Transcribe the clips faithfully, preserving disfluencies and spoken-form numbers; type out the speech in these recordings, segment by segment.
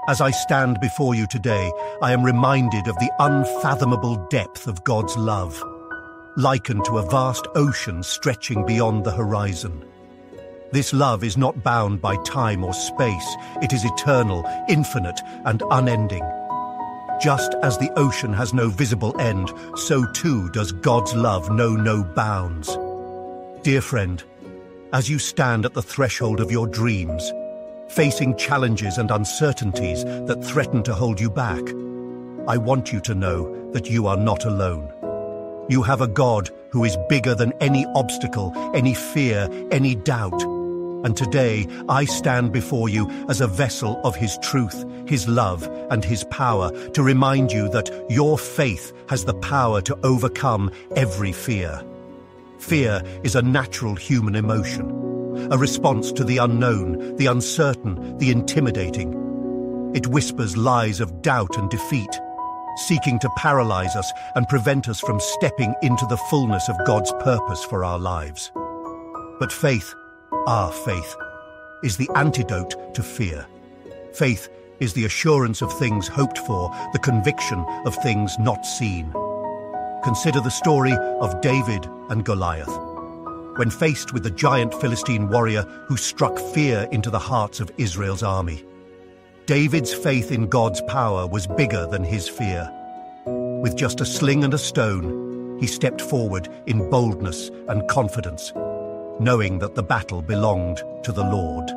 As I stand before you today, I am reminded of the unfathomable depth of God's love, likened to a vast ocean stretching beyond the horizon. This love is not bound by time or space. It is eternal, infinite, and unending. Just as the ocean has no visible end, so too does God's love know no bounds. Dear friend, as you stand at the threshold of your dreams, facing challenges and uncertainties that threaten to hold you back, I want you to know that you are not alone. You have a God who is bigger than any obstacle, any fear, any doubt. And today I stand before you as a vessel of His truth, His love, and His power to remind you that your faith has the power to overcome every fear. Fear is a natural human emotion, a response to the unknown, the uncertain, the intimidating. It whispers lies of doubt and defeat, seeking to paralyze us and prevent us from stepping into the fullness of God's purpose for our lives. But faith, our faith, is the antidote to fear. Faith is the assurance of things hoped for, the conviction of things not seen. Consider the story of David and Goliath. When faced with the giant Philistine warrior who struck fear into the hearts of Israel's army, David's faith in God's power was bigger than his fear. With just a sling and a stone, he stepped forward in boldness and confidence, knowing that the battle belonged to the Lord.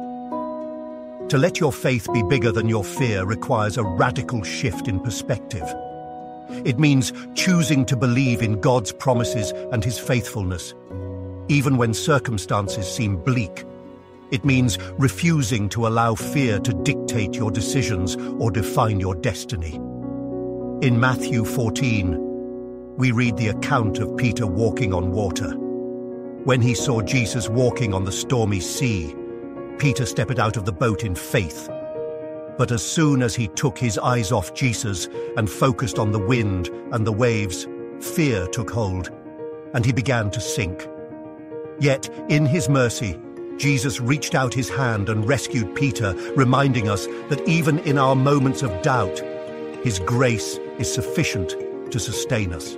To let your faith be bigger than your fear requires a radical shift in perspective. It means choosing to believe in God's promises and His faithfulness, even when circumstances seem bleak. It means refusing to allow fear to dictate your decisions or define your destiny. In Matthew fourteen, we read the account of Peter walking on water. When he saw Jesus walking on the stormy sea, Peter stepped out of the boat in faith. But as soon as he took his eyes off Jesus and focused on the wind and the waves, fear took hold, and he began to sink. Yet, in His mercy, Jesus reached out His hand and rescued Peter, reminding us that even in our moments of doubt, His grace is sufficient to sustain us.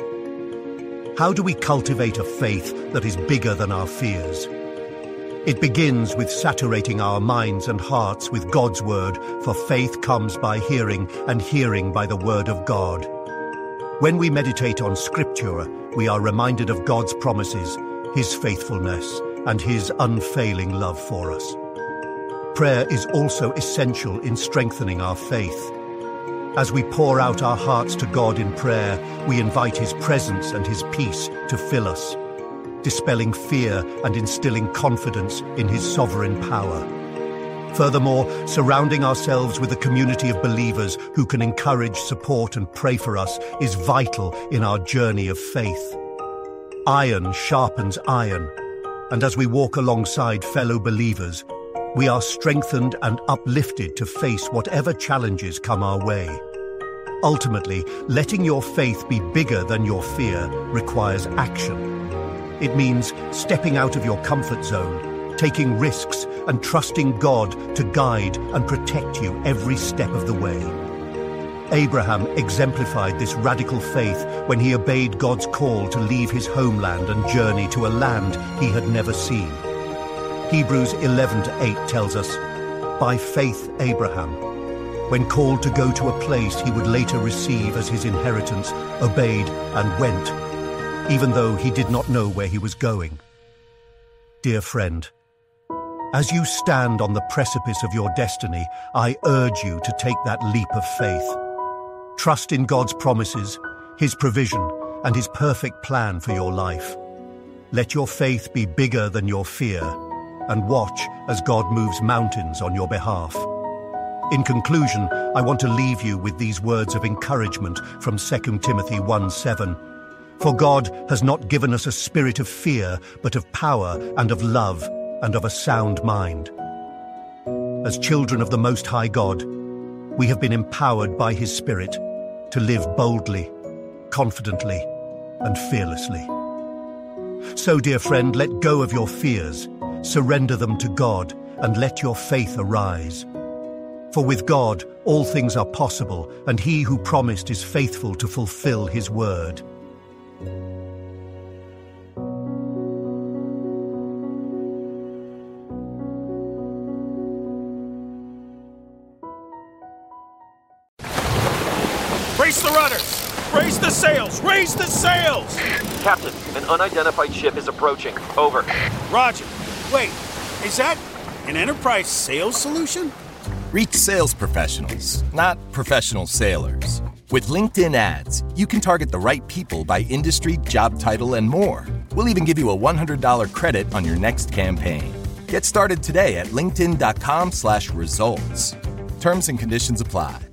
How do we cultivate a faith that is bigger than our fears? It begins with saturating our minds and hearts with God's word, for faith comes by hearing, and hearing by the word of God. When we meditate on Scripture, we are reminded of God's promises, His faithfulness, and His unfailing love for us. Prayer is also essential in strengthening our faith. As we pour out our hearts to God in prayer, we invite His presence and His peace to fill us, dispelling fear and instilling confidence in His sovereign power. Furthermore, surrounding ourselves with a community of believers who can encourage, support, and pray for us is vital in our journey of faith. Iron sharpens iron, and as we walk alongside fellow believers, we are strengthened and uplifted to face whatever challenges come our way. Ultimately, letting your faith be bigger than your fear requires action. It means stepping out of your comfort zone, taking risks, and trusting God to guide and protect you every step of the way. Abraham exemplified this radical faith when he obeyed God's call to leave his homeland and journey to a land he had never seen. Hebrews eleven to eight tells us, "By faith Abraham, when called to go to a place he would later receive as his inheritance, obeyed and went, even though he did not know where he was going." Dear friend, as you stand on the precipice of your destiny, I urge you to take that leap of faith. Trust in God's promises, His provision, and His perfect plan for your life. Let your faith be bigger than your fear, and watch as God moves mountains on your behalf. In conclusion, I want to leave you with these words of encouragement from Second Timothy one seven. For God has not given us a spirit of fear, but of power and of love and of a sound mind. As children of the Most High God, we have been empowered by His Spirit to live boldly, confidently, and fearlessly. So, dear friend, let go of your fears, surrender them to God, and let your faith arise. For with God, all things are possible, and he who promised is faithful to fulfill his word. Brace the rudders! Raise the sails! Raise the sails! Captain, an unidentified ship is approaching. Over. Roger. Wait, is that an Enterprise sales solution? Reach sales professionals, not professional sailors. With LinkedIn ads, you can target the right people by industry, job title, and more. We'll even give you a one hundred dollars credit on your next campaign. Get started today at linkedin.com slash results. Terms and conditions apply.